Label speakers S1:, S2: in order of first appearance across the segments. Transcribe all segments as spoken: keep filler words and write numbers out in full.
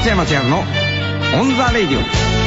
S1: 松山千春のオンザレイディ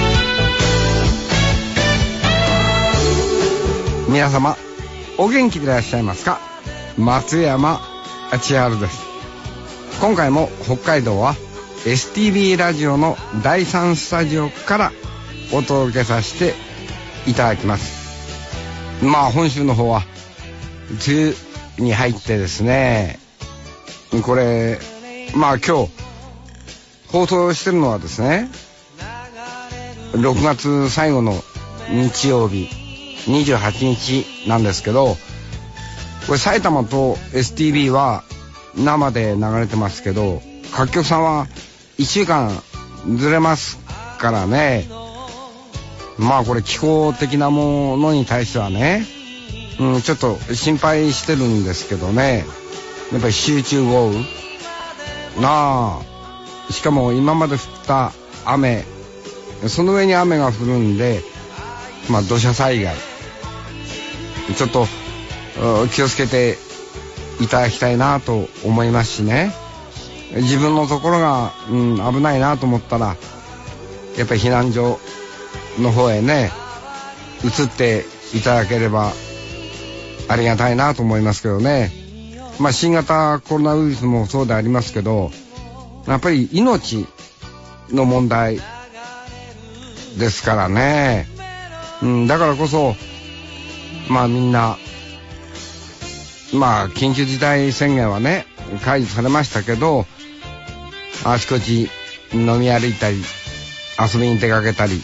S1: オ。皆様お元気でいらっしゃいますか。松山千春です。今回も北海道は エスティービー ラジオのだいさんスタジオからお届けさせていただきます。まあ本州の方は梅雨に入ってですね、これまあ今日放送してるのはですねろくがつ最後の日曜日にじゅうはちにちなんですけど、これ埼玉と エスティービー は生で流れてますけど、各局さんはいっしゅうかんずれますからね。まあこれ気候的なものに対してはね、うん、ちょっと心配してるんですけどね。やっぱり集中豪雨なあ、しかも今まで降った雨、その上に雨が降るんで、まあ土砂災害ちょっと気をつけていただきたいなと思いますしね。自分のところが、うん、危ないなと思ったらやっぱり避難所の方へね移っていただければありがたいなと思いますけどね。まあ新型コロナウイルスもそうでありますけど、やっぱり命の問題ですからね、うん、だからこそまあみんなまあ緊急事態宣言はね解除されましたけど、あちこち飲み歩いたり遊びに出かけたり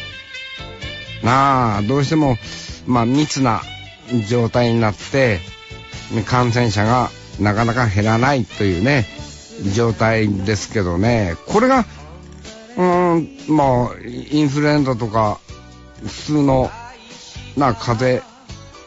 S1: なあ、どうしてもまあ密な状態になって感染者がなかなか減らないというね状態ですけどね。これがうーんまあインフルエンザとか普通のな風邪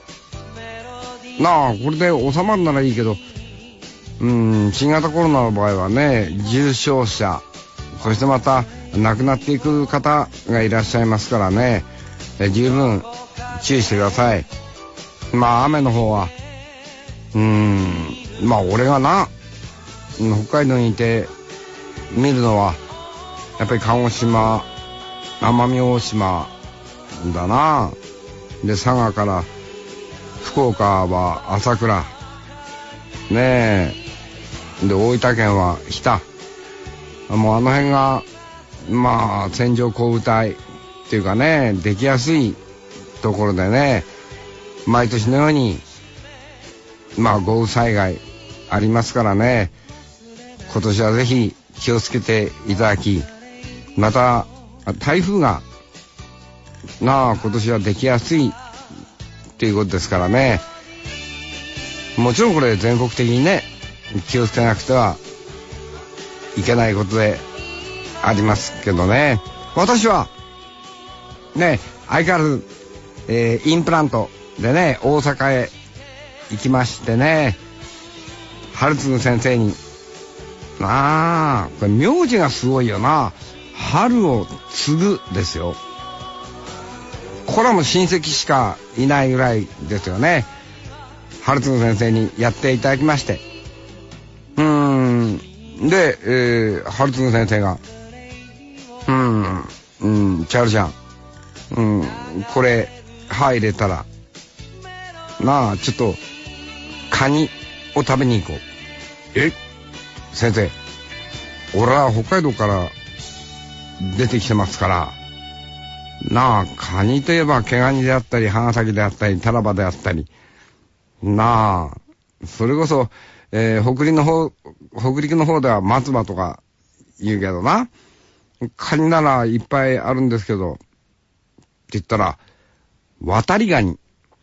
S1: なあ、これで収まるならいいけど、うん新型コロナの場合はね重症者、そしてまた亡くなっていく方がいらっしゃいますからね、十分注意してください。まあ雨の方はうーんまあ俺がな北海道にいて見るのはやっぱり鹿児島、奄美大島だな。で佐賀から福岡は朝倉ねえ、で大分県は日田、もうあの辺がまあ線状降雨帯っていうかねできやすいところでね、毎年のようにまあ豪雨災害ありますからね、今年はぜひ気をつけていただき、また台風がなあ今年はできやすいっていうことですからね、もちろんこれ全国的にね気をつけなくてはいけないことでありますけどね。私はね相変わらず、えー、インプラントでね大阪へ行きましてね、春次先生に、ああこれ名字がすごいよな、春を継ぐですよ。これはもう親戚しかいないぐらいですよね。春次先生にやっていただきまして、うーんで、えー、春次先生がうーんうんチャールちゃん、うんこれ歯入れたらなあちょっとカニを食べに行こう。え先生、俺は北海道から出てきてますからなあ、カニといえば毛ガニであったり花咲であったりタラバであったりなあ、それこそ、えー、北陸の方北陸の方では松葉とか言うけどな、カニならいっぱいあるんですけどって言ったら渡りガニ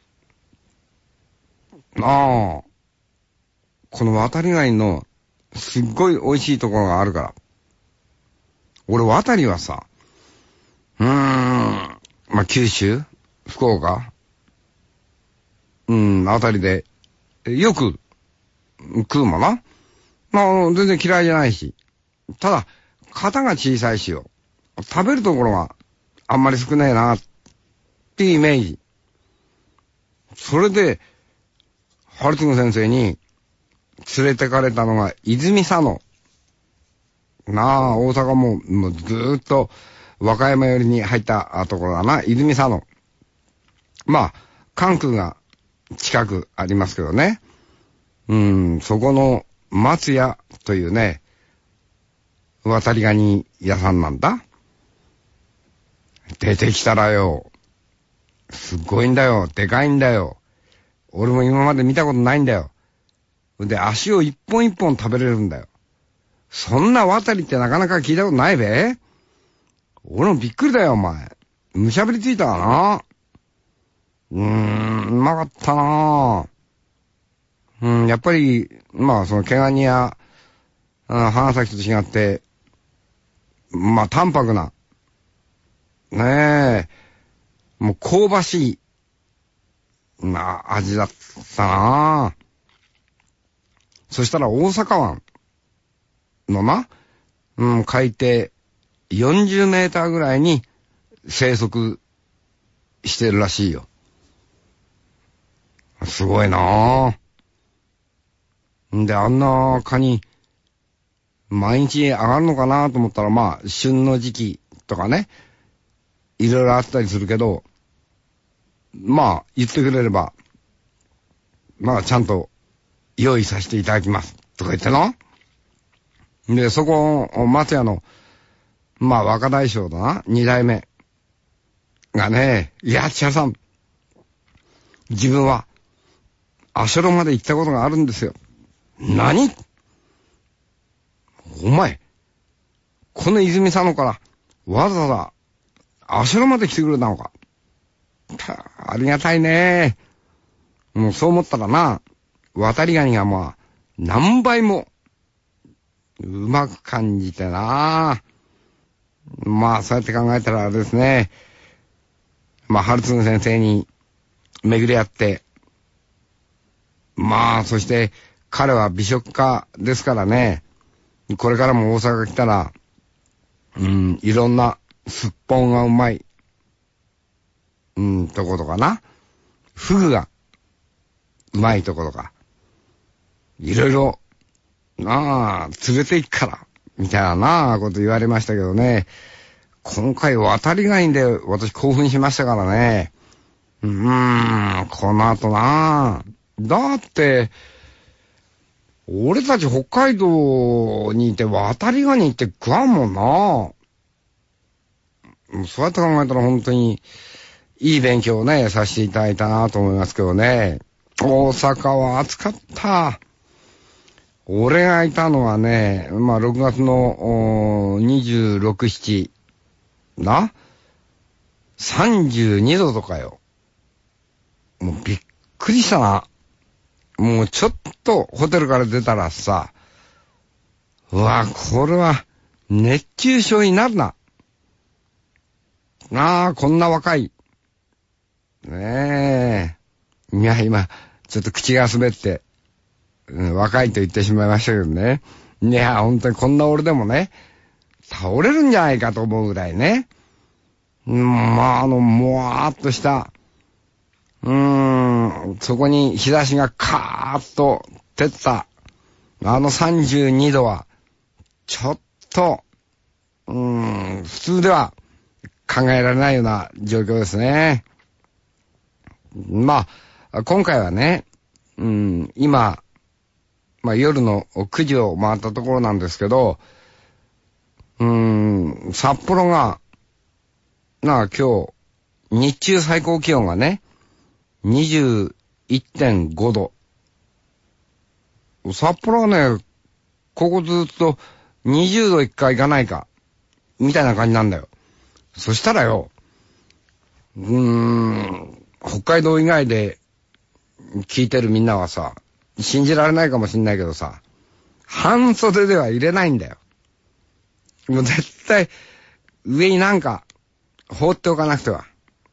S1: なあ、この渡りガニのすっごい美味しいところがあるから、俺渡りはさうーんまあ九州福岡うんあたりでよく食うもんな。まあ全然嫌いじゃないし、ただ型が小さいしよ、食べるところがあんまり少ないなっていうイメージ。それで春次先生に連れてかれたのが泉佐野っなあ、大阪も、もうずーっと、和歌山寄りに入ったところだな、泉佐野。まあ、関空が近くありますけどね。うん、そこの松屋というね、渡りガニ屋さんなんだ。出てきたらよ、すっごいんだよ、でかいんだよ。俺も今まで見たことないんだよ。で、足を一本一本食べれるんだよ。そんな渡りってなかなか聞いたことないべ。俺もびっくりだよ、お前。むしゃぶりついたかな。うーん、うまかったな。うん、やっぱり、まあ、その、毛ガニや、花咲と違って、まあ、淡白な、ねえ、もう香ばしい、まあ、味だったな。そしたら大阪湾のな、うん、海底よんじゅうメーターぐらいに生息してるらしいよ。すごいなぁ。んで、あんなカニ、毎日上がるのかなと思ったら、まあ、旬の時期とかね、いろいろあったりするけど、まあ、言ってくれれば、まあ、ちゃんと用意させていただきます。とか言ってな。で、そこ、松屋の、まあ、若大将だな、二代目がね、いや、千葉さん、自分は、足呂まで行ったことがあるんですよ。何？お前、この泉佐野から、わざわざ、足呂まで来てくれたのか。ありがたいね。もうそう思ったらな、渡りガニがまあ、何倍も、うまく感じてな。まあ、そうやって考えたらあれですね。まあ、ハルツン先生に巡り合って、まあ、そして、彼は美食家ですからね。これからも大阪来たら、うん、いろんなすっぽんがうまい、うん、ところかな。フグがうまいところか。いろいろ、なあ、連れて行くから、みたいななあ、こと言われましたけどね。今回渡りガニで私興奮しましたからね。うーん、この後なあ。だって、俺たち北海道にいて渡りガニって食わんもんな。そうやって考えたら本当にいい勉強をね、させていただいたなと思いますけどね。大阪は暑かった。俺がいたのはね、まあろくがつのにじゅうろく、しちな、さんじゅうにどとかよ。もうびっくりしたな。もうちょっとホテルから出たらさ、うわ、これは熱中症になるな。なあ、こんな若い。ねえ。いや、今、ちょっと口が滑って、うん、若いと言ってしまいましたけどね。いや、本当にこんな俺でもね、倒れるんじゃないかと思うぐらいね。うん、まあ、あの、もわーっとした、うーん、そこに日差しがカーッと照った、あのさんじゅうにどは、ちょっと、うーん、普通では考えられないような状況ですね。まあ、今回はね、うん、今、まあ夜のくじを回ったところなんですけど、うーん、札幌が、なあ今日、日中最高気温がね、にじゅういってんごど。札幌はね、ここずっとにじゅうどいっかいかないか、みたいな感じなんだよ。そしたらよ、うーん、北海道以外で聞いてるみんなはさ、信じられないかもしんないけどさ、半袖では入れないんだよ。もう絶対、上になんか、放っておかなくては。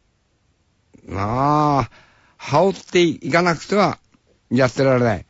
S1: なあ、羽織っていかなくては、やってられない。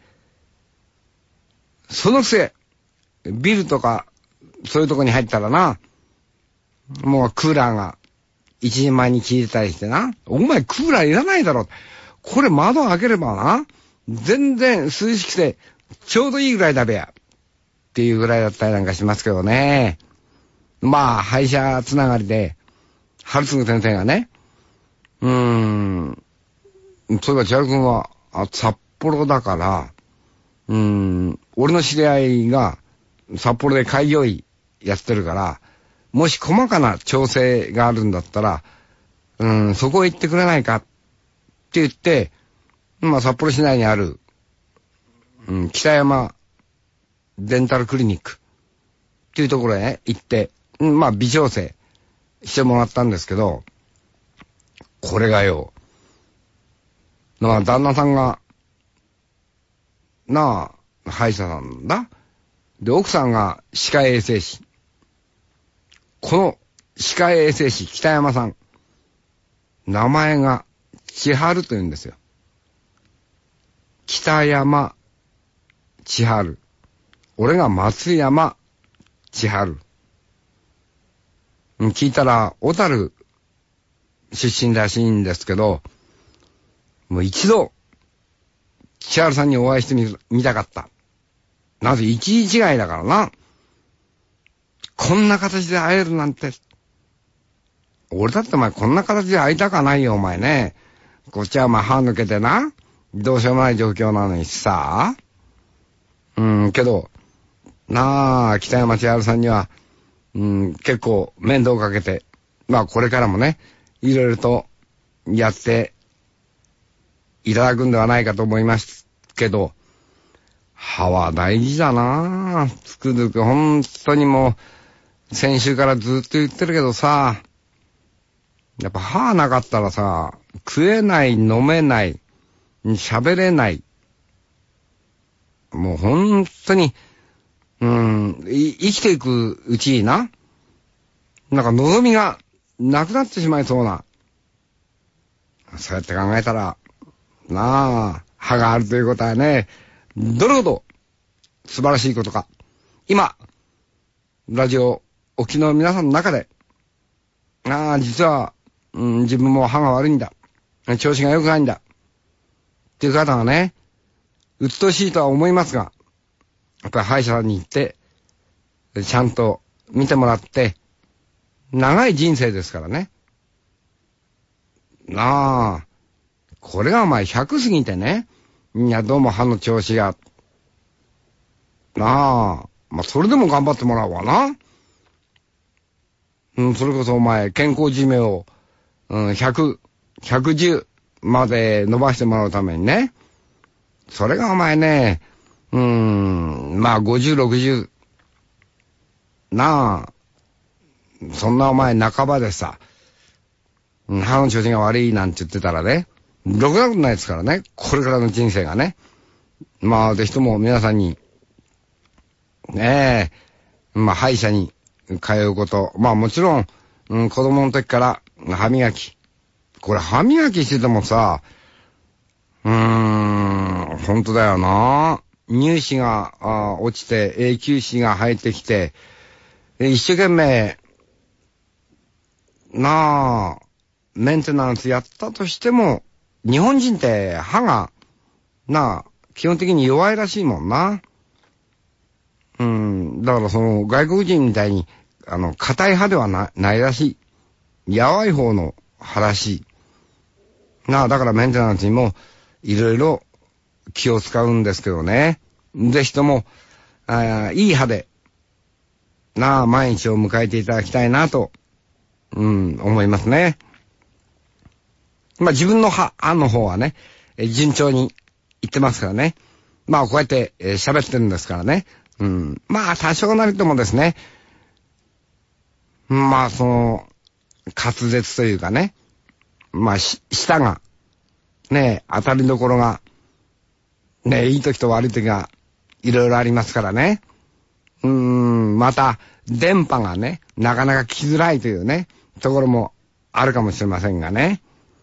S1: そのくせ、ビルとか、そういうとこに入ったらな、もうクーラーが、一人前に効いてたりしてな、お前クーラーいらないだろ。これ窓開ければな、全然涼しくて、ちょうどいいぐらいだべや。 っていうぐらいだったりなんかしますけどね。まあ、歯医者つながりで、春次先生がね、うーん、そういえば千春君は札幌だから、うーん、俺の知り合いが札幌で開業医やってるから、もし細かな調整があるんだったら、うん、そこへ行ってくれないかって言って、まあ札幌市内にある、うん、北山デンタルクリニックっていうところへ、ね、行って、うん、まあ微調整してもらったんですけど、これがよ、まあ旦那さんが、なあ、歯医者さんだ。で、奥さんが歯科衛生士。この歯科衛生士北山さん、名前が千春と言うんですよ。北山千春。俺が松山千春。聞いたら小樽出身らしいんですけど、もう一度千春さんにお会いしてみ、見たかった。なぜ一時違いだからな。こんな形で会えるなんて。俺だってお前こんな形で会いたかないよお前ね。こっちはまあ歯抜けてな。どうしようもない状況なのにさ。うん、けど、なあ、北山千春さんには、うん、結構面倒かけて、まあこれからもね、いろいろとやっていただくんではないかと思いますけど、歯は大事だなあ。つくづく本当にもう、先週からずっと言ってるけどさ、やっぱ歯なかったらさ、食えない、飲めない、喋れない。もう本当に、うん、生きていくうちにな、なんか望みがなくなってしまいそうな。そうやって考えたら、なあ、歯があるということはね、どれほど素晴らしいことか。今、ラジオお聞きの皆さんの中で、ああ、実は、うん、自分も歯が悪いんだ。調子が良くないんだ。っていう方がね、うつとしいとは思いますが、やっぱり歯医者さんに行って、ちゃんと見てもらって、長い人生ですからね。なあ、これがお前ひゃく過ぎてね、いや、どうも歯の調子が、なあ、まあ、それでも頑張ってもらうわな。うん、それこそお前、健康寿命を、うん、ひゃく、ひゃくじゅうまで伸ばしてもらうためにね。それがお前ね、うーん、まあ、ごじゅう、ろくじゅう、なあ、そんなお前半ばでさ、歯の調子が悪いなんて言ってたらね、ろくなことないですからね、これからの人生がね。まあ、ぜひとも皆さんに、ねえ、まあ、歯医者に通うこと。まあ、もちろん、うん、子供の時から歯磨き。これ歯磨きしててもさ、うーん、本当だよな。乳歯があ落ちて、永久歯が生えてきて、一生懸命、なあ、メンテナンスやったとしても、日本人って歯が、なあ、基本的に弱いらしいもんな。うん、だからその外国人みたいに、あの、硬い歯ではな、ないらしい。やわい方の歯らしい。なあ、だからメンテナンスにも、いろいろ気を使うんですけどね。ぜひとも、あいい歯で、なあ、毎日を迎えていただきたいなと、うん、思いますね。まあ自分の歯、歯の方はね、え順調にいってますからね。まあこうやってえー、喋ってるんですからね。うん。まあ多少なりともですね、まあその、滑舌というかね、まあし、舌が、ね、当たりどころが、ね、いい時と悪い時が、いろいろありますからね。うーん、また、電波がね、なかなか聞きづらいというね、ところもあるかもしれませんがね。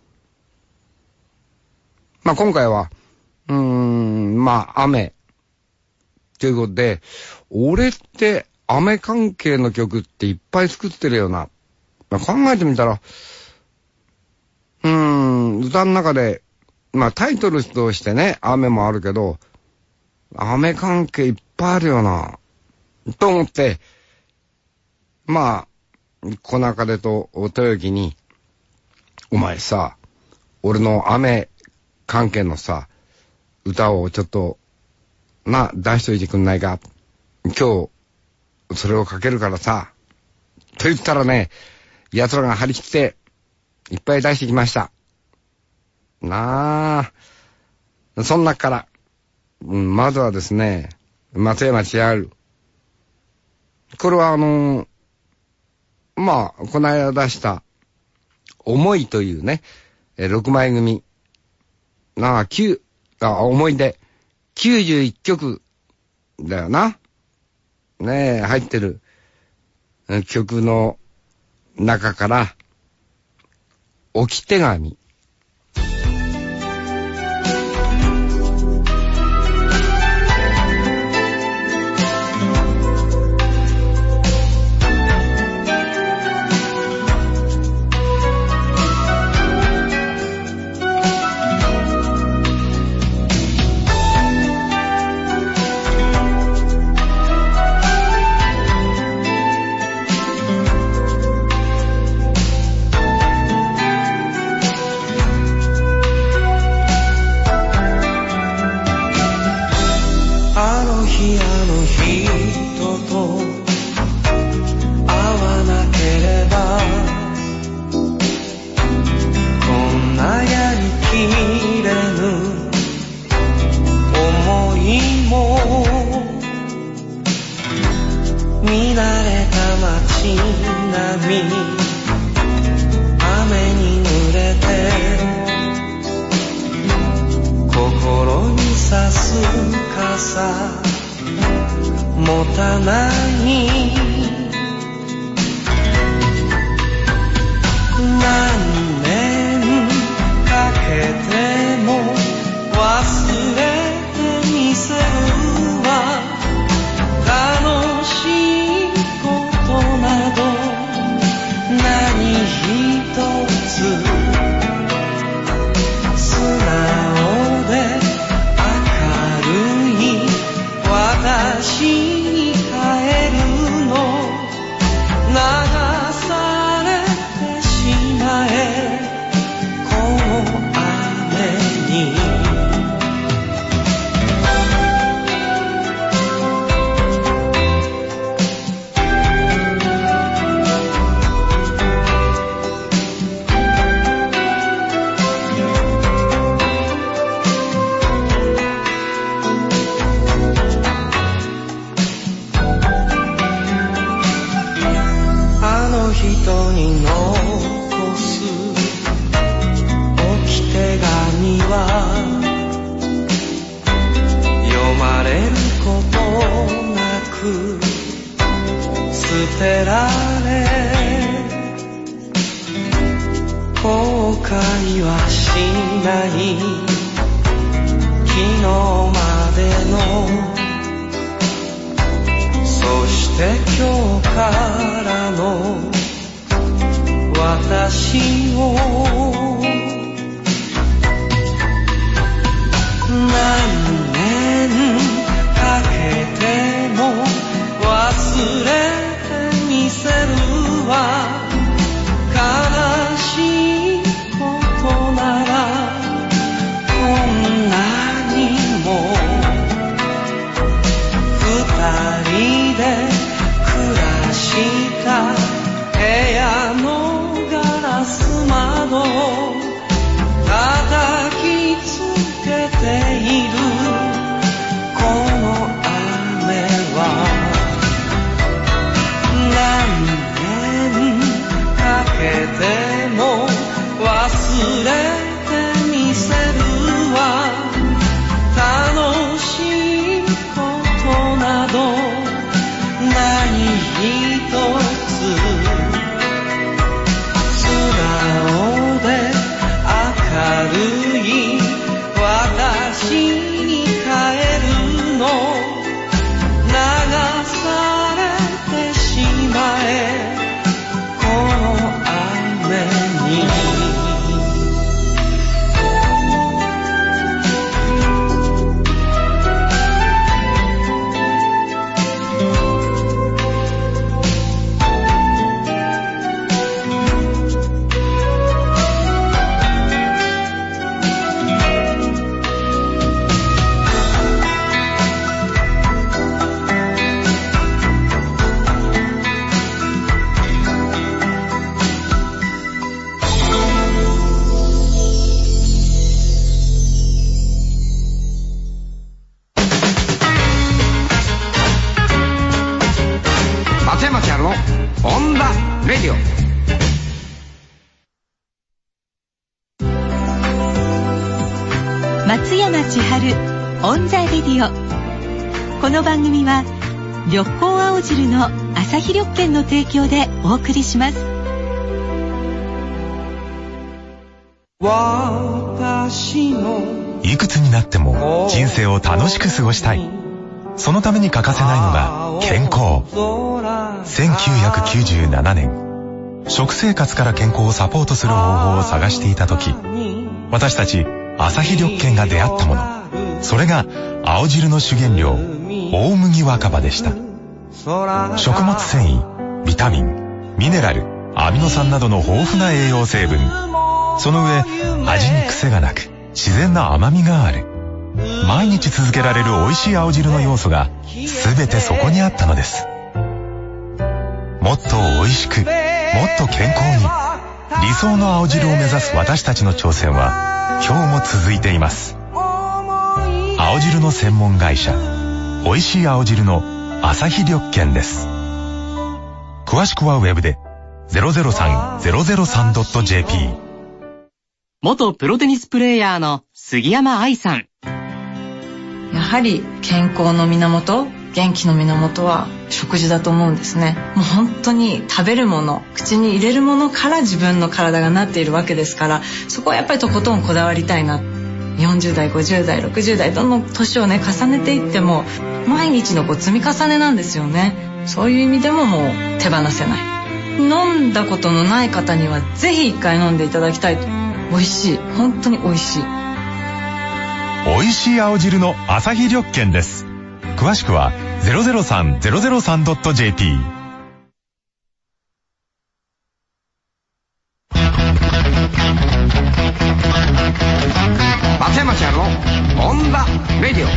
S1: まあ今回は、うーん、まあ雨、ということで、俺って雨関係の曲っていっぱい作ってるよな。まあ、考えてみたら、うーん、歌の中で、まあタイトルとしてね、雨もあるけど、雨関係いっぱいあるよな。 と思って、まあ、小中でと豊樹に、お前さ、俺の雨関係のさ、歌をちょっと、な、出しといてくんないか。今日、それをかけるからさ。と言ったらね、奴らが張り切って、いっぱい出してきました。なあ、そん中から、うん、まずはですね、松山千春。これはあのー、まあ、この間出した、思いというね、えー、ろくまい組。なあ、9、あ、思い出。きゅうじゅういっきょくだよな。ねえ、入ってる曲の中から、置き手紙。
S2: 松山千春オンザレディオ。この番組は緑光青汁の朝日緑券の提供でお送りします。
S3: いくつになっても人生を楽しく過ごしたい。そのために欠かせないのが健康。せんきゅうひゃくきゅうじゅうななねん、食生活から健康をサポートする方法を探していた時、私たち朝日緑券が出会ったもの、それが青汁の主原料、大麦若葉でした。食物繊維、ビタミン、ミネラル、アミノ酸などの豊富な栄養成分、その上味に癖がなく自然な甘みがある。毎日続けられる美味しい青汁の要素が全てそこにあったのです。もっと美味しく、もっと健康に、理想の青汁を目指す私たちの挑戦は今日も続いています。青汁の専門会社、美味しい青汁の朝日緑券です。詳しくはウェブで ゼロゼロさんゼロゼロさんドットジェーピー。
S4: 元プロテニスプレーヤーの杉山愛さん。
S5: やはり健康の源、元気の源は食事だと思うんですね。もう本当に食べるもの、口に入れるものから自分の体がなっているわけですから、そこはやっぱりとことんこだわりたいな。よんじゅう代、ごじゅう代、ろくじゅう代、どんどん年をね重ねていっても毎日のこう積み重ねなんですよね。そういう意味でももう手放せない。飲んだことのない方にはぜひ一回飲んでいただきたいと。美味しい、本当に美味しい。
S3: 美味しい青汁の朝日緑券です。詳しくは ゼロゼロさんゼロゼロさんドットジェーピー。
S1: 松山千春のオンザレディオ。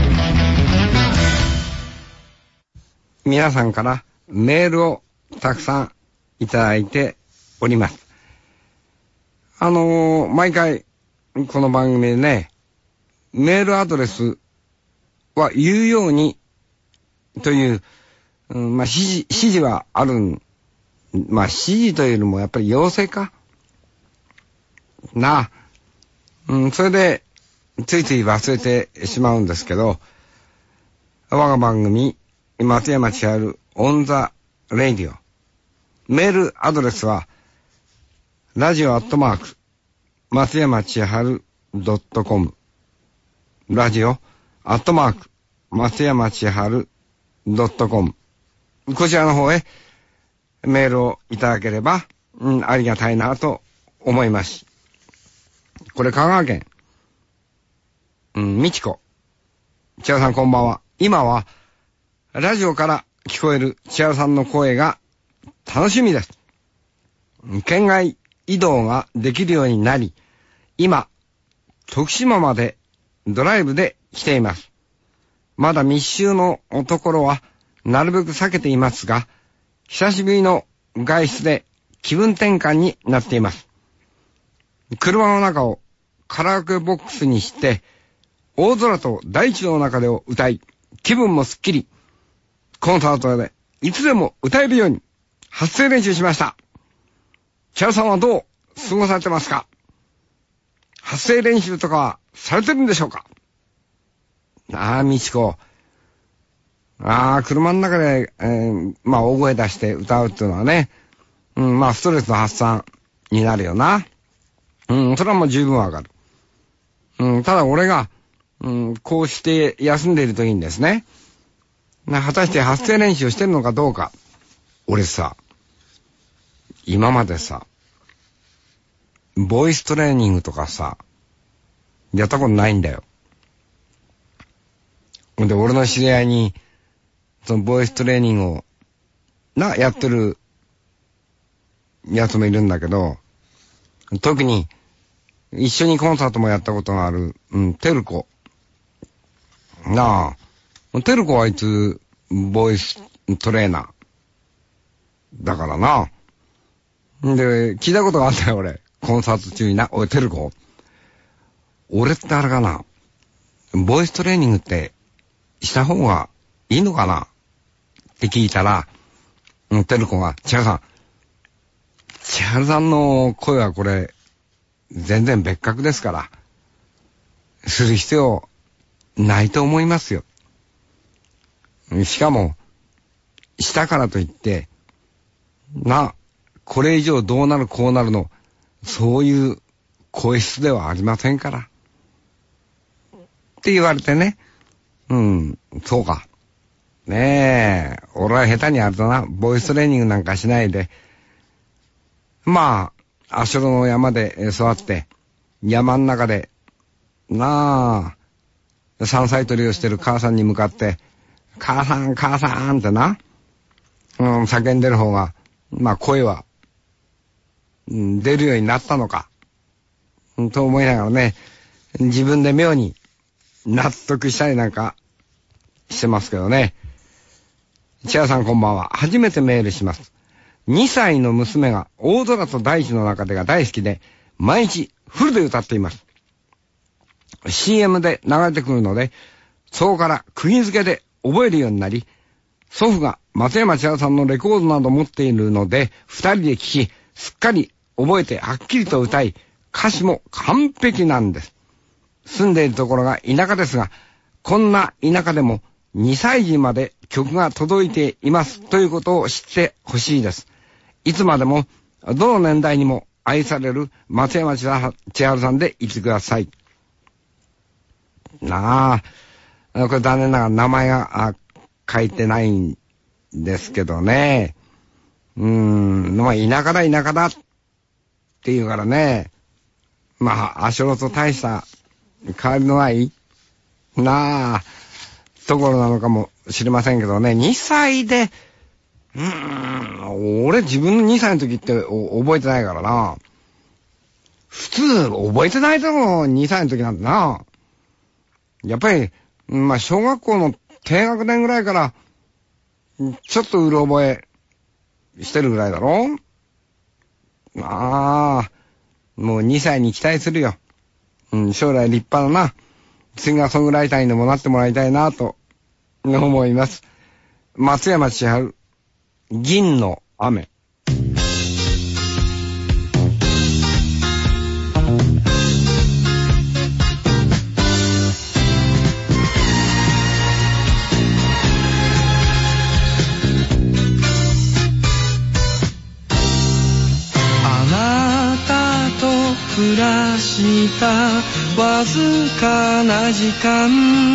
S1: 皆さんからメールをたくさんいただいております。あのー、毎回この番組でね、メールアドレスは言うようにという、うん、まあ指示、指示はあるん、まあ指示というよりもやっぱり要請かなあ、うん、それでついつい忘れてしまうんですけど、我が番組松山千春オンザレディオ、メールアドレスはラジオアットマーク松山千春ドットコム、ラジオアットマーク松山千春ドットコム、こちらの方へメールをいただければ、うん、ありがたいなと思います。これ香川県、うん、みちこ。千春さんこんばんは。今はラジオから聞こえる千春さんの声が楽しみです。県外移動ができるようになり、今徳島までドライブで来ています。まだ密集のところはなるべく避けていますが、久しぶりの外出で気分転換になっています。車の中をカラオケボックスにして、大空と大地の中でを歌い、気分もすっきり、コンサートでいつでも歌えるように発声練習しました。千春さんはどう過ごされてますか？発声練習とかはされてるんでしょうか？ああ、みちこ。ああ、車の中で、えー、まあ大声出して歌うっていうのはね、うん、まあストレスの発散になるよな。うん、それはもう十分わかる。うん、ただ俺が、うん、こうして休んでいる時にですね、果たして発声練習してるのかどうか。俺さ、今までさ、ボイストレーニングとかさ、やったことないんだよ。で、俺の知り合いに、そのボイストレーニングを、な、やってる、やつもいるんだけど、特に、一緒にコンサートもやったことがある、うん、テルコ。なあ、テルコはあいつ、ボイストレーナー。だからな。で、聞いたことがあったよ、俺。コンサート中にな。おい、テルコ。俺ってあれかな。ボイストレーニングって、した方がいいのかなって聞いたら、うん、テルコが、千春さん。千春さんの声はこれ、全然別格ですから。 する必要ないと思いますよ。しかも、したからといって、な、これ以上どうなるこうなるの、そういう声質ではありませんから。って言われてね、うん、そうか。ねえ、俺は下手にやるとな、ボイストレーニングなんかしないで、まあ、足路の山で育って、山の中で、なあ、山菜採りをしてる母さんに向かって、母さん、母さんってな、うん、叫んでる方が、まあ声は、うん、出るようになったのか、うん、と思いながらね、自分で妙に納得したりなんかしてますけどね。千葉さんこんばんは。初めてメールします。にさいの娘が大空と大地の中でが大好きで、毎日フルで歌っています。シーエム で流れてくるので、そこから釘付けで覚えるようになり、祖父が松山千春さんのレコードなど持っているので、二人で聴き、すっかり覚えてはっきりと歌い、歌詞も完璧なんです。住んでいるところが田舎ですが、こんな田舎でもにさい児まで曲が届いていますということを知ってほしいです。いつまでも、どの年代にも愛される松山千春さんでいてください。なあ、これ残念ながら名前が書いてないんですけどね。うーん、まあ田舎だ田舎だって言うからね。まあ足路と大した変わりのないなあところなのかもしれませんけどね。にさいで、うーん、俺自分のにさいの時って覚えてないからな。普通覚えてないだろう、にさいの時なんてな。やっぱり、まあ小学校の低学年ぐらいから、ちょっとうる覚えしてるぐらいだろ。まあ、もうにさいに期待するよ。うん、将来立派なな、シンガーソングライターにでもなってもらいたいなと思います。松山千春、銀の雨。
S6: 暮らしたわずかな時間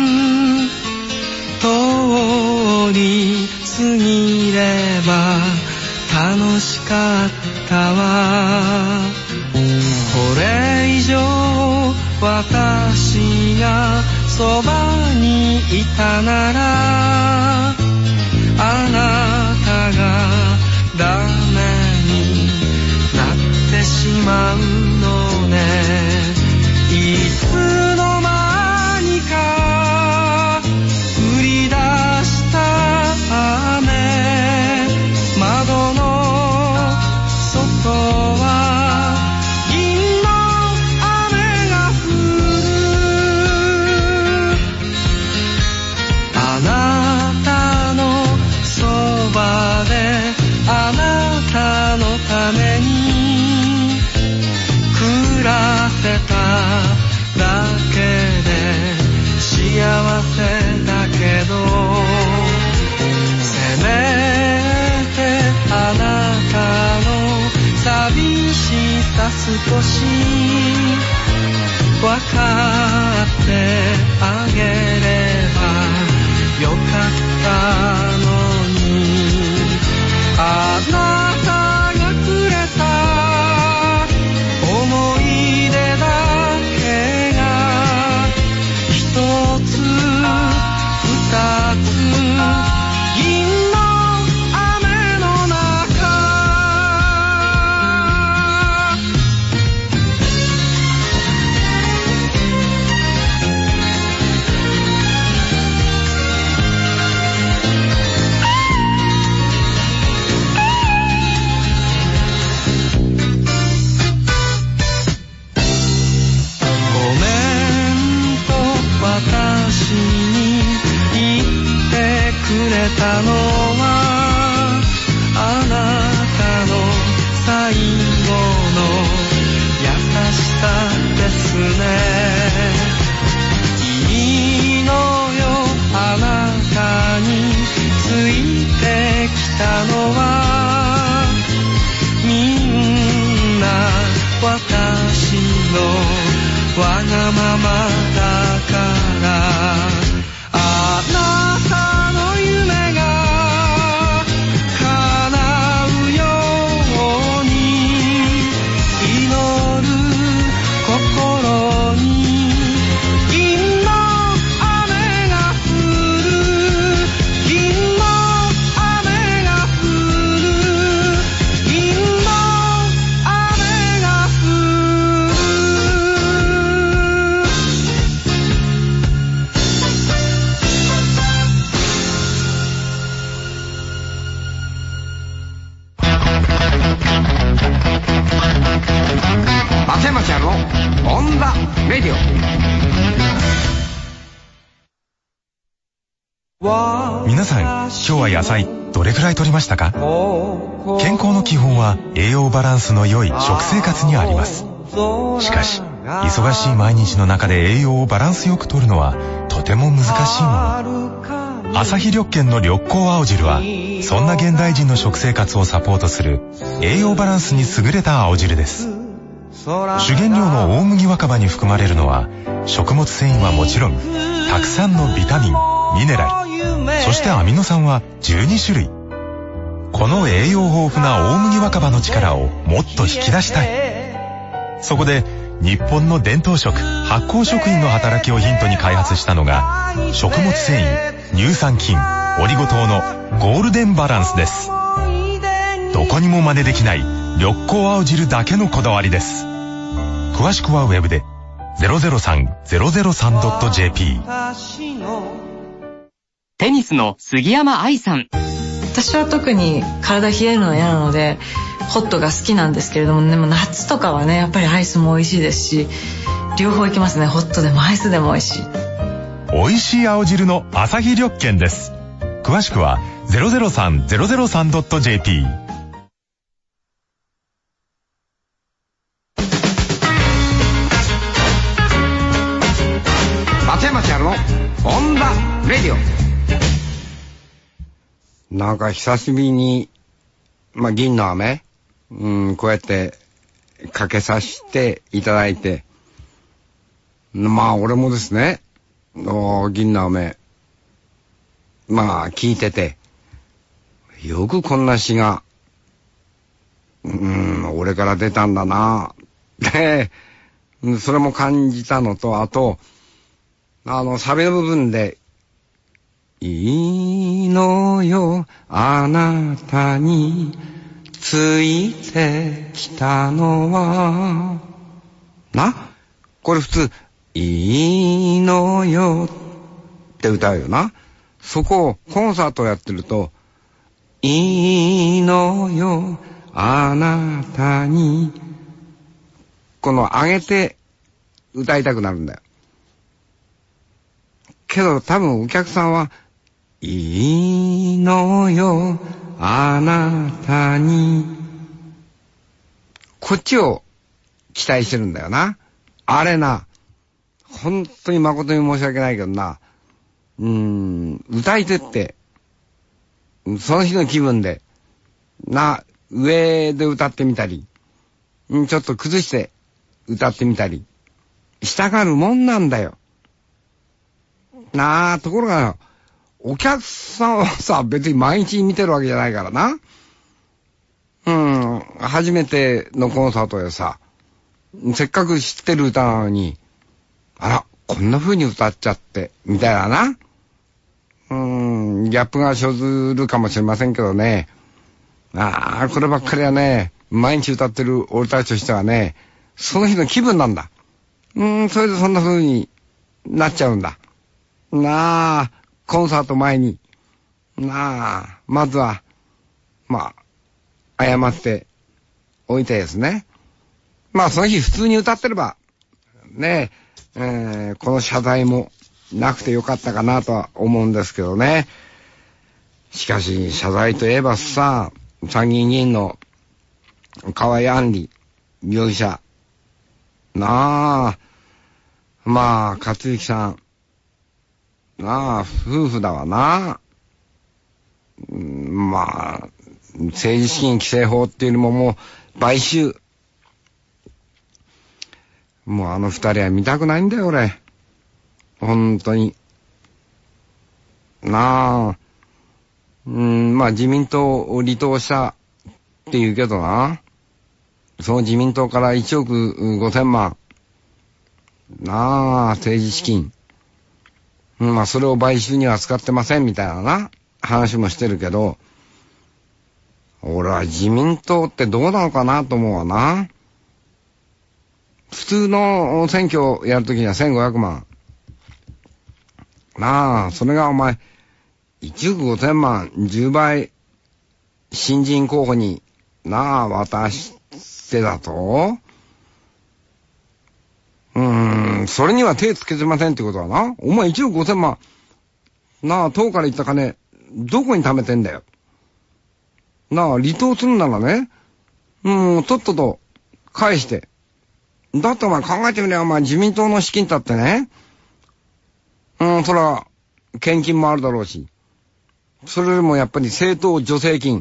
S6: 通り過ぎれば楽しかったわ。これ以上私がそばにいたならあなたがダメになってしまうのね。いつの間にか降り出した雨、窓の外は銀の雨が降る。あなたのそばであなたのために暮らせただけで幸せだけど、せめてあなたの寂しさ少し分かってあげればよかったのに。あなたがくれた思い出だけが一つ二つ銀の雨の中。私に言ってくれたのはあなたの最後の優しさですね。 たのはみんな私のわがままだからあなたの夢が叶うように祈る心に銀の雨が降る銀の雨が降る銀の雨が降る
S1: 松山千春のオンザレディオ。
S3: 皆さん、今日は野菜どれくらい摂りましたか？健康の基本は栄養バランスの良い食生活にあります。しかし、忙しい毎日の中で栄養をバランスよく摂るのはとても難しいもの。アサヒ緑健の緑光青汁はそんな現代人の食生活をサポートする栄養バランスに優れた青汁です。主原料の大麦若葉に含まれるのは食物繊維はもちろんたくさんのビタミン、ミネラル、そしてアミノ酸はじゅうに種類。この栄養豊富な大麦若葉の力をもっと引き出したい。そこで日本の伝統食、発酵食品の働きをヒントに開発したのが食物繊維、乳酸菌、オリゴ糖のゴールデンバランスです。どこにも真似できない緑光青汁だけのこだわりです。詳しくはウェブで ゼロゼロさん ゼロゼロさん ドット ジェーピー。
S4: テニスの杉山愛さん。
S5: 私は特に体冷えるの嫌なのでホットが好きなんですけれども、でも夏とかはねやっぱりアイスも美味しいですし、両方いきますね。ホットでもアイスでも美味しい。
S3: 美味しい青汁のアサヒ緑健です。詳しくは ゼロゼロさん ゼロゼロさん ドット ジェーピー。
S1: 松山千春のオンザレディオ。なんか久しぶりに、まあ、銀の飴、うん、こうやってかけさせていただいて、まあ俺もですね、銀の飴、まあ聞いてて、よくこんな詩が、うん、俺から出たんだな。で、それも感じたのと、あと、あの、サビの部分で、いいのよ、あなたについてきたのは、な、これ普通、いいのよって歌うよな。そこをコンサートやってると、いいのよ、あなたに、この上げて歌いたくなるんだよ。けど多分お客さんは、いいのよ、あなたに、こっちを期待してるんだよな。あれな、本当に誠に申し訳ないけどな、うーん、歌い手って、その日の気分で、な、上で歌ってみたり、ちょっと崩して歌ってみたり、したがるもんなんだよ。なあ、ところが、お客さんはさ、別に毎日見てるわけじゃないからな。うん、初めてのコンサートでさ、せっかく知ってる歌なのに、あら、こんな風に歌っちゃって、みたいなな。うん、ギャップが生ずるかもしれませんけどね。ああ、こればっかりはね、毎日歌ってる俺たちとしてはね、その日の気分なんだ。うん、それでそんな風になっちゃうんだ。なあ、コンサート前に、なあ、まずは、まあ、謝っておいてですね。まあ、その日普通に歌ってれば、ねえ、えー、この謝罪もなくてよかったかなとは思うんですけどね。しかし、謝罪といえばさ、参議院議員の河合案里容疑者、なあ、まあ、克行さん、なあ、夫婦だわな。まあ、 政治資金規正法っていうのももう買収。もうあの二人は見たくないんだよ俺。本当に。なあ。うん、まあ自民党を離党したって言うけどな。その自民党からいちおくごせんまん。なあ、政治資金。うん、まあそれを買収には使ってませんみたいなな話もしてるけど、俺は自民党ってどうなのかなと思うわな。普通の選挙やるときにはせんごひゃくまん。なあ、それがお前、いちおくごせんまん、じゅうばい、新人候補に、なあ、渡してだと？うーん、それには手つけてませんってことはな。お前いちおくごせんまん、なあ、党から言った金、どこに貯めてんだよ。なあ、離党するならね、うん、とっとと返して。だってお前考えてみればお前自民党の資金だってね、うん、そら、献金もあるだろうし、それよりもやっぱり政党助成金。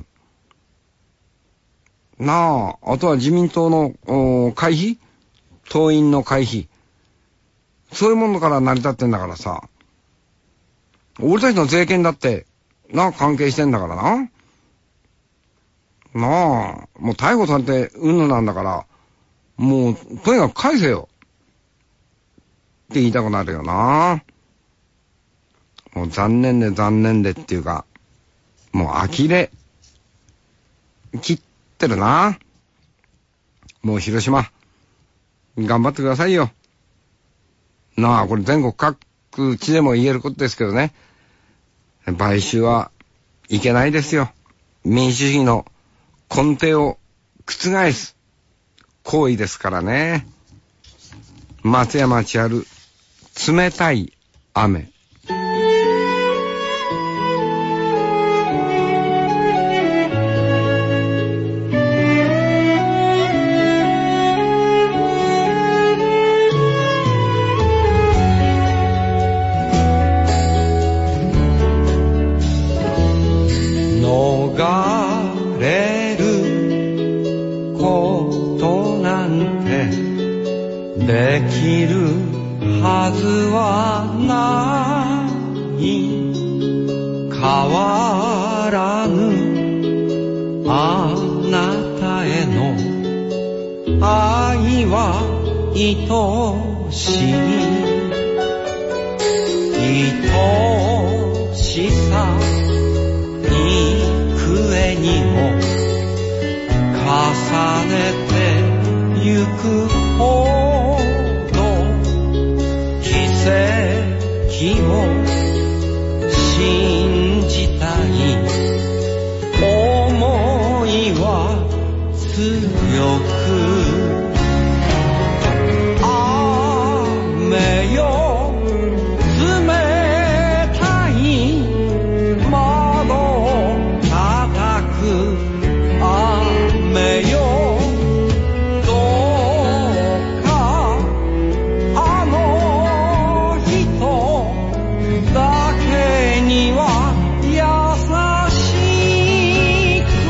S1: なあ、あとは自民党の会費、党員の会費。そういうものから成り立ってんだからさ。俺たちの税金だって、なあ、関係してんだからな。なあ、もう逮捕されてうんぬなんだから、もう、とにかく返せよ。って言いたくなるよな。もう残念で残念でっていうか、もう呆れ、切ってるな。もう広島、頑張ってくださいよ。なあ、これ全国各地でも言えることですけどね。買収はいけないですよ。民主主義の根底を覆す行為ですからね。松山千春、冷たい雨。
S6: 逃れることなんてできるはずはない変わらぬあなたへの愛は愛しい愛しさ幾重にも重ねてゆくほど奇跡を信じたい想いは強く雨よ冷たい窓を叩く雨よどうかあの人だけには優しく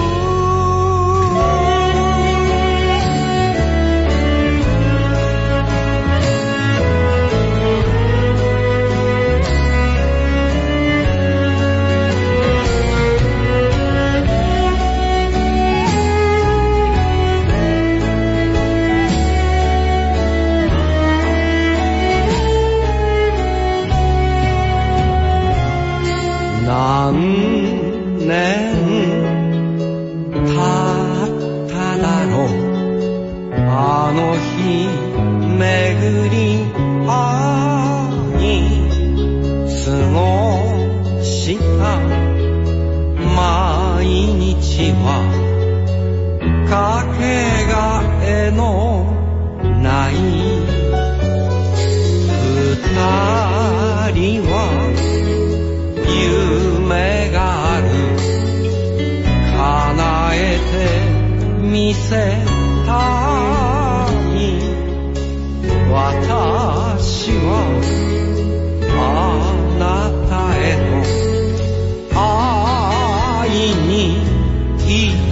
S6: 何年経っただろうあの日巡り会い過ごした毎日はかけがえのない二人は夢がある叶えてみせたい私はあなたへの愛に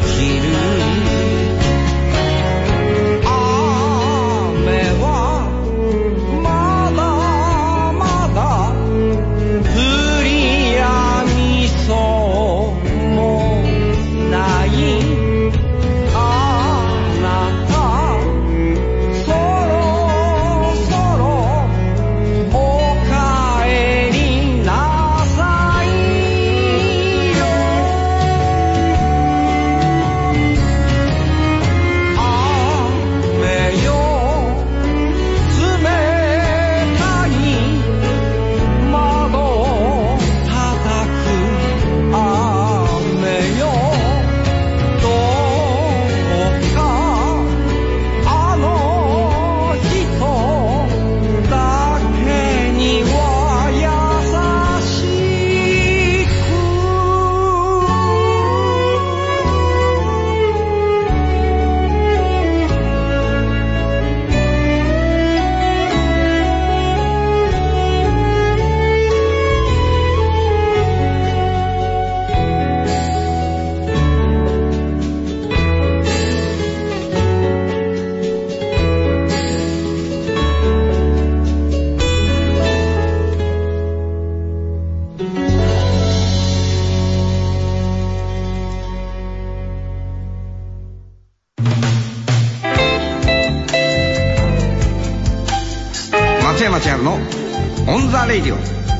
S1: 山千春のオンザレイディオ。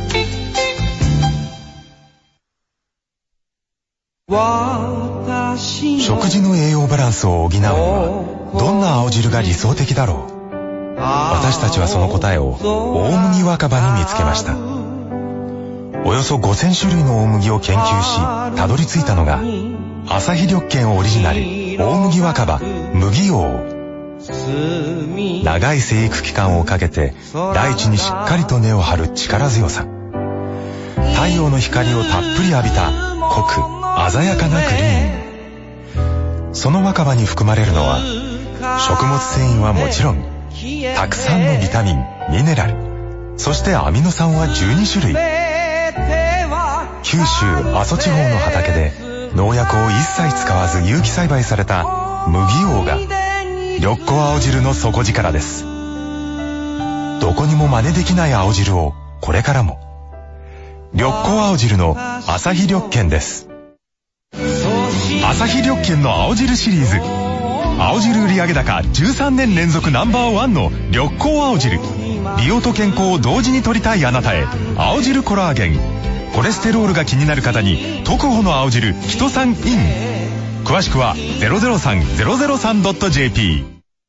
S3: 食事の栄養バランスを補うにはどんな青汁が理想的だろう。私たちはその答えを大麦若葉に見つけました。およそごせん種類の大麦を研究したどり着いたのが朝日緑健オリジナル大麦若葉麦王。長い生育期間をかけて大地にしっかりと根を張る力強さ、太陽の光をたっぷり浴びた濃く鮮やかなグリーン。その若葉に含まれるのは食物繊維はもちろんたくさんのビタミン、ミネラル、そしてアミノ酸はじゅうに種類。九州阿蘇地方の畑で農薬を一切使わず有機栽培された麦王が緑子青汁の底力です。どこにも真似できない青汁をこれからも。緑子青汁の朝日緑健です。朝日緑健の青汁シリーズ。青汁売上高じゅうさんねん連続ナンバーワンの緑子青汁。美容と健康を同時に取りたいあなたへ、青汁コラーゲン。コレステロールが気になる方に特保の青汁キトサンイン。詳しくは ゼロゼロさん ゼロゼロさん ドット ジェーピー。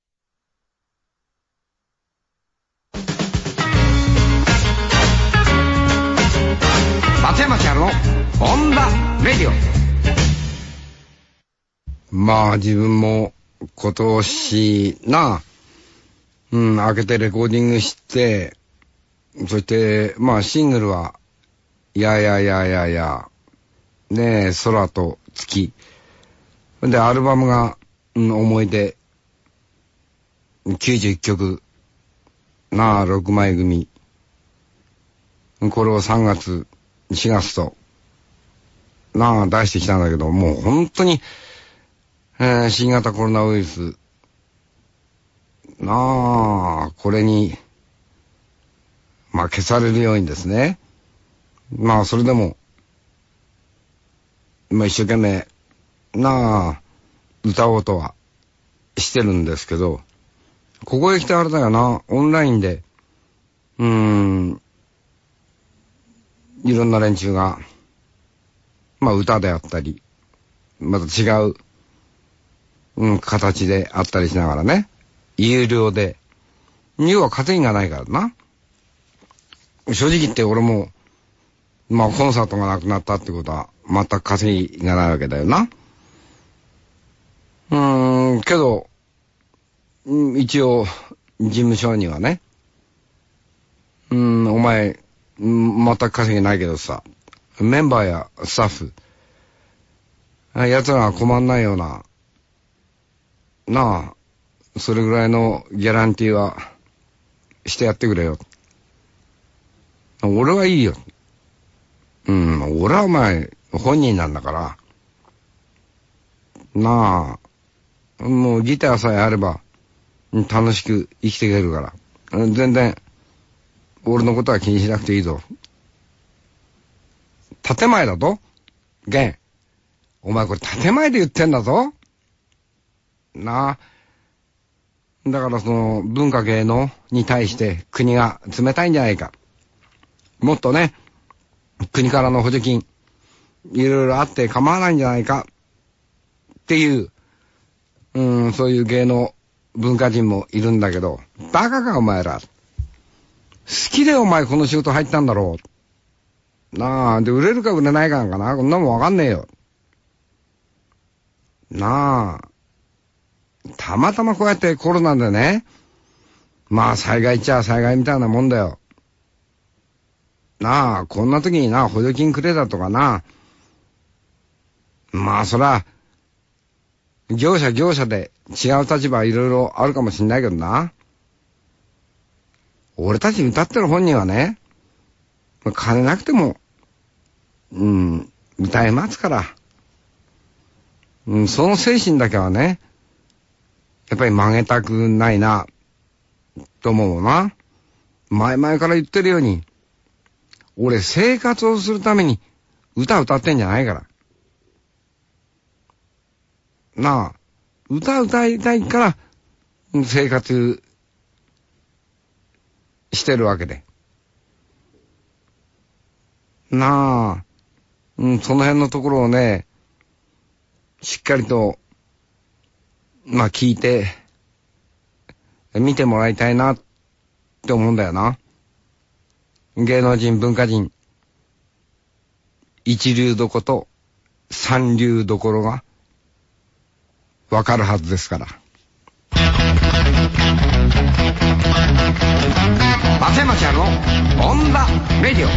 S1: 松山千春のオンダレディオ。まあ自分も今年な、うん、開けてレコーディングして、そしてまあシングルは、いやいやいやいやいや、ねえ、空と月。で、アルバムが、うん、思い出、きゅうじゅういっきょく、なあ、ろくまい組。これをさんがつ、しがつと、なあ、出してきたんだけど、もう本当に、えー、新型コロナウイルス、なあ、これに、まあ消されるようにですね。まあそれでも、まあ一生懸命、なあ、歌おうとはしてるんですけど、ここへ来てあれだよな、オンラインで、うーん、いろんな連中が、まあ歌であったり、また違う、うん、形であったりしながらね、有料で、要は稼ぎがないからな。正直言って俺も、まあコンサートがなくなったってことは、全く稼ぎがないわけだよな。うーん、けど、一応、事務所にはね、うーん、お前、全く稼ぎないけどさ、メンバーやスタッフ、奴らが困んないような、なあ、それぐらいのギャランティーはしてやってくれよ。俺はいいよ。うん、俺はお前本人なんだから。なあ、もうギターさえあれば楽しく生きていけるから。全然、俺のことは気にしなくていいぞ。建前だぞゲン。お前これ建前で言ってんだぞなあ。だからその文化芸能に対して国が冷たいんじゃないか。もっとね、国からの補助金、いろいろあって構わないんじゃないか。っていう、うん、そういう芸能文化人もいるんだけど、バカかお前ら。好きでお前この仕事入ったんだろう。なあ、で売れるか売れないかなんかな、こんなもんわかんねえよ。なあ。たまたまこうやってコロナでね、まあ災害っちゃ災害みたいなもんだよ。なあ、こんな時にな、補助金くれだとかな。まあそら、業者業者で違う立場いろいろあるかもしんないけどな。俺たち歌ってる本人はね、金なくても、うん、歌えますから。うん、その精神だけはね、やっぱり曲げたくないな、と思うな。前々から言ってるように、俺生活をするために歌歌ってんじゃないから。なあ、歌歌いたいから生活してるわけで。なあ、うん、その辺のところをね、しっかりと、まあ聞いて、見てもらいたいなって思うんだよな。芸能人、文化人、一流どこと三流どころがわかるはずですから。松山ちゃんのオンザレディオ。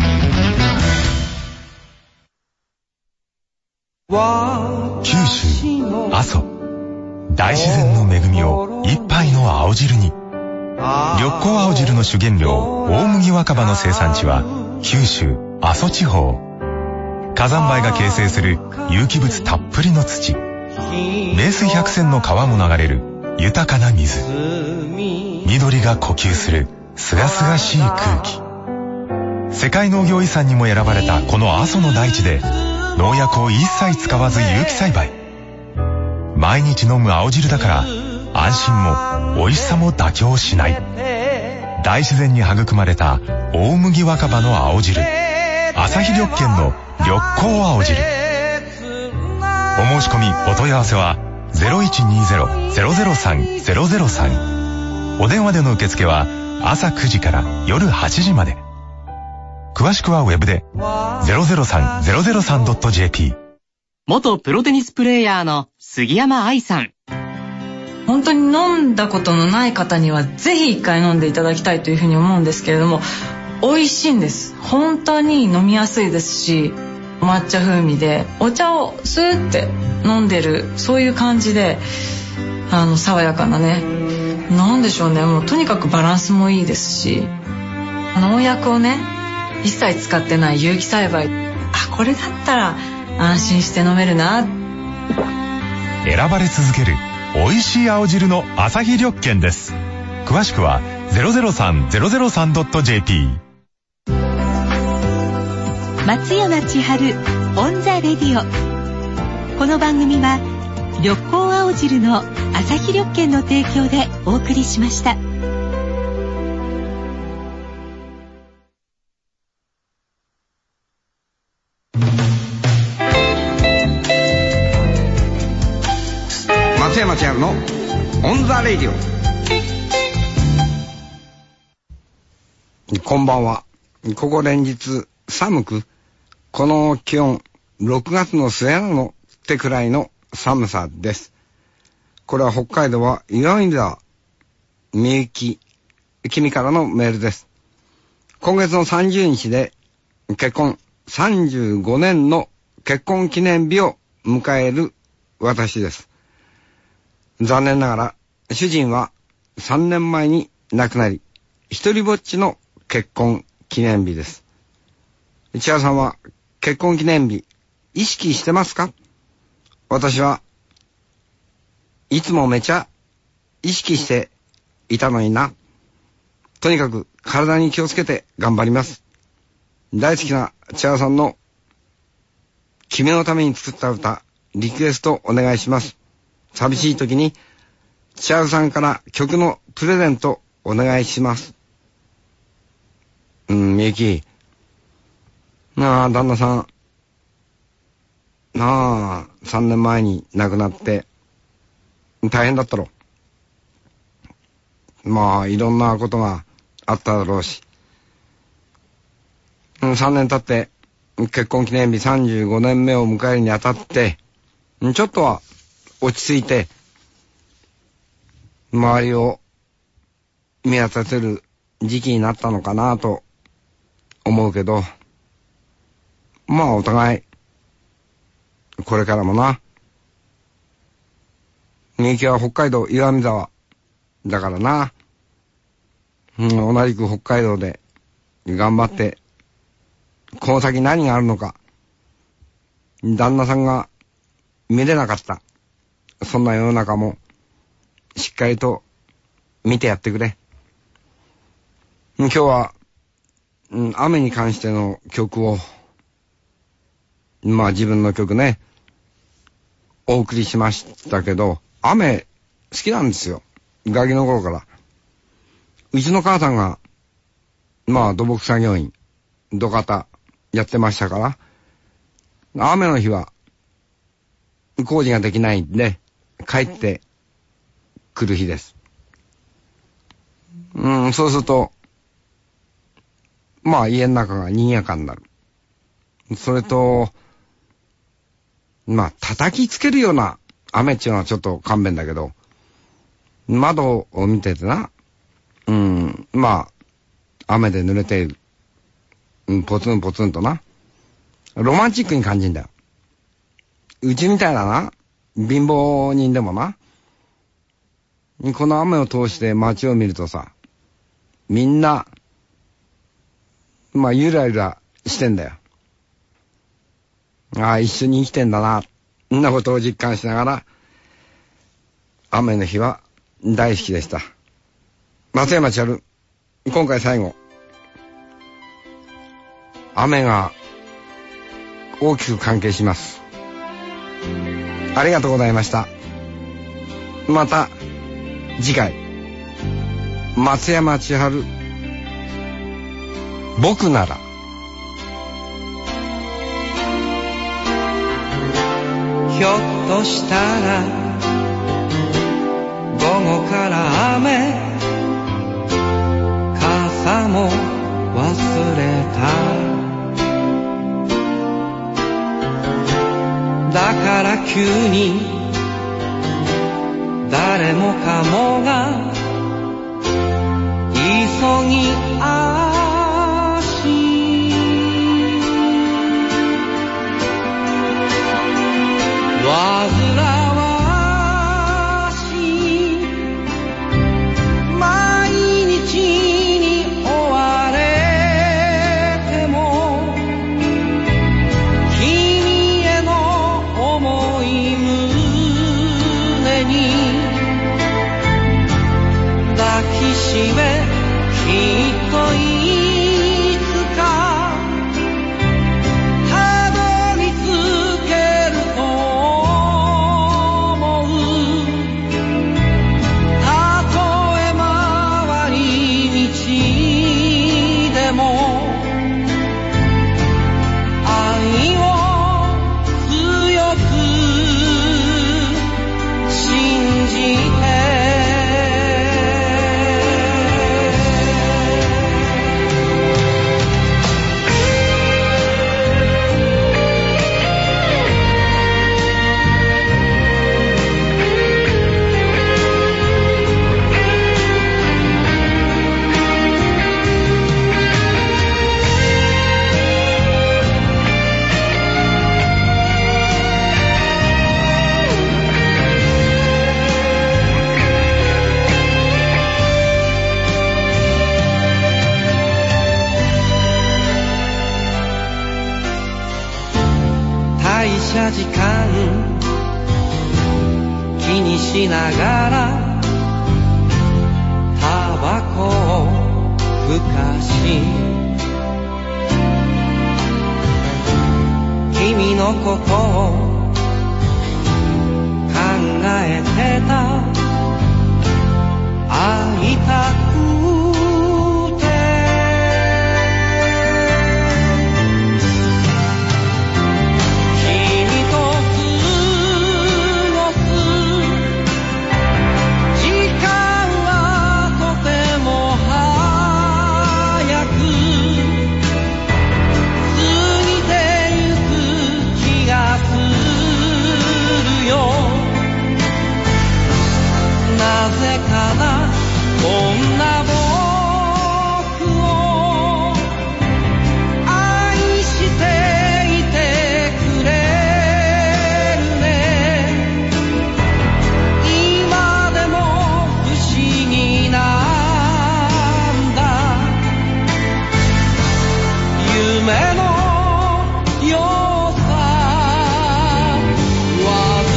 S3: 九州阿蘇大自然の恵みを一杯の青汁に。緑光青汁の主原料大麦若葉の生産地は九州阿蘇地方。火山灰が形成する有機物たっぷりの土、名水百選の川も流れる豊かな水、緑が呼吸するすがすがしい空気。世界農業遺産にも選ばれたこの阿蘇の大地で農薬を一切使わず有機栽培。毎日飲む青汁だから安心も美味しさも妥協しない。大自然に育まれた大麦若葉の青汁、朝日緑見の緑光青汁。お申し込みお問い合わせは ゼロいちにゼロ ゼロゼロさん ゼロゼロさん。お電話での受付は朝くじから夜はちじまで。詳しくはウェブで ゼロゼロさん ゼロゼロさん ドット ジェーピー。
S4: 元プロテニスプレーヤーの杉山愛さん。
S5: 本当に飲んだことのない方にはぜひ一回飲んでいただきたいというふうに思うんですけれども、美味しいんです。本当に飲みやすいですし、抹茶風味でお茶をスーって飲んでる、そういう感じで、あの爽やかなね、なんでしょうね、もうとにかくバランスもいいですし、農薬をね一切使ってない有機栽培、あ、これだったら安心して飲めるな。
S3: 選ばれ続ける美味しい青汁の朝日緑見です。詳しくは ゼロゼロさん ゼロゼロさん ドット ジェーピー。
S2: 松山千春オンザレディオ。この番組は緑光青汁の朝日緑見の提供でお送りしました。
S1: 松山千春のオンザレディオ。こんばんは。ここ連日寒く、この気温ろくがつの末なのってくらいの寒さです。これは北海道は岩見沢みゆき君からのメールです。今月のさんじゅうにちで結婚さんじゅうごねんの結婚記念日を迎える私です。残念ながら主人はさんねんまえに亡くなり、一人ぼっちの結婚記念日です。千葉さんは結婚記念日意識してますか？私はいつもめちゃ意識していたのにな。とにかく体に気をつけて頑張ります。大好きな千葉さんの君のために作った歌、リクエストお願いします。寂しい時に千春さんから曲のプレゼントお願いします。うん、みゆき。なあ、旦那さん。なあ、さんねんまえに亡くなって大変だったろ。まあ、いろんなことがあっただろうし。うん、さんねん経って結婚記念日さんじゅうごねんめを迎えるにあたって、ちょっとは落ち着いて周りを見渡せる時期になったのかなと思うけど、まあお互いこれからもな。みゆきは北海道岩見沢だからな、うん、同じく北海道で頑張って、この先何があるのか旦那さんが見れなかった、そんな世の中もしっかりと見てやってくれ。今日は、うん、雨に関しての曲を、まあ自分の曲ねお送りしましたけど、雨好きなんですよ、ガキの頃から。うちの母さんがまあ土木作業員、土方やってましたから、雨の日は工事ができないんで帰ってくる日です。うん、そうするとまあ家の中が賑やかになる。それとまあ叩きつけるような雨っていうのはちょっと勘弁だけど、窓を見ててな、うん、まあ雨で濡れている、うん、ポツンポツンとな、ロマンチックに感じんだよ。うちみたいなな貧乏人でもな、この雨を通して街を見るとさ、みんなまあゆらゆらしてんだよ。ああ、一緒に生きてんだな、そんなことを実感しながら雨の日は大好きでした。松山千春、今回最後、雨が大きく関係します。ありがとうございました。また次回、松山千春、僕なら。
S6: ひょっとしたら午後から雨、傘も忘れた。だから急に誰もかもが急ぎ足、煩わしい毎日に追われても、君への思い胸に抱きしめ、きっといつかたどり着けると思う。たとえ回り道でも愛を強く信じて、退社時間気にしながらタバコをふかし、君のことを考えてた。会いたくて君と過ごす時間はとても早く過ぎてゆく気がするよ。なぜかな、こんな僕を愛していてくれるね。今でも不思議なんだ。夢のようさ、煩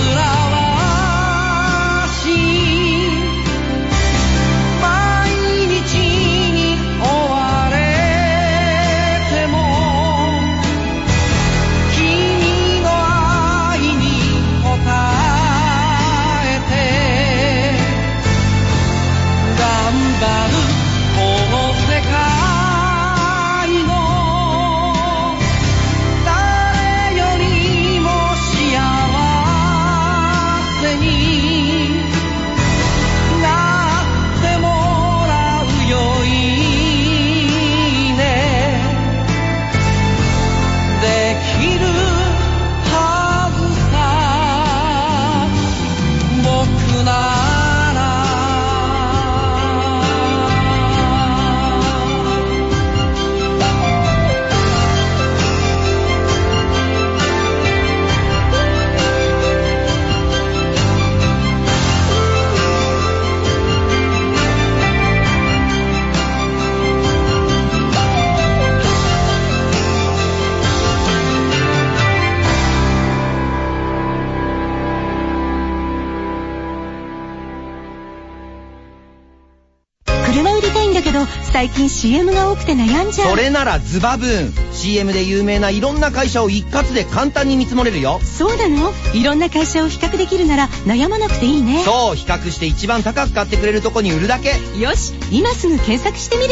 S6: わしい毎日に追われても、君の愛に応えて頑張るこの世界
S2: 車売りたいんだけど最近 シーエム が多くて悩んじゃう。
S7: それならズバブーン シーエム で有名ないろんな会社を一括で簡単に見積もれるよ。
S2: そうなの？いろんな会社を比較できるなら悩まなくていいね。
S7: そう、比較して一番高く買ってくれるとこに売るだけ。
S2: よし、今すぐ検索してみる。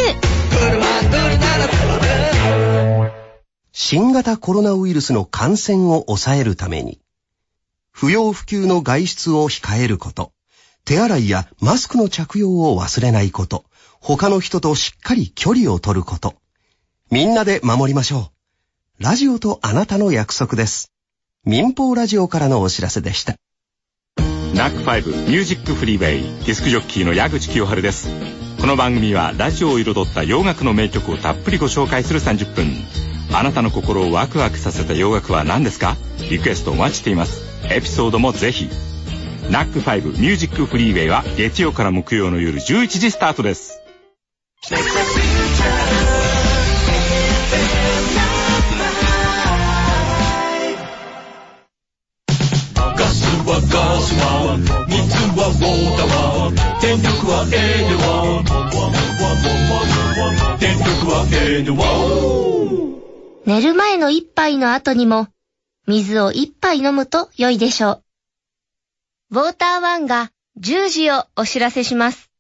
S8: 新型コロナウイルスの感染を抑えるために、不要不急の外出を控えること、手洗いやマスクの着用を忘れないこと、他の人としっかり距離を取ること、みんなで守りましょう。ラジオとあなたの約束です。民放ラジオからのお知らせでした。
S9: ナックファイブミュージックフリーウェイ、ディスクジョッキーの矢口清春です。この番組はラジオを彩った洋楽の名曲をたっぷりご紹介するさんじゅっぷん。あなたの心をワクワクさせた洋楽は何ですか？リクエストお待ちしています。エピソードもぜひ。ナックファイブミュージックフリーウェイは月曜から木曜の夜じゅういちじスタートです。
S10: ガスはガスワン、水はウォーターワン、電力はエネワン、電力はエネワン。
S11: 寝る前の一杯の後にも水を一杯飲むと良いでしょう。ウォーターワンがじゅうじをお知らせします。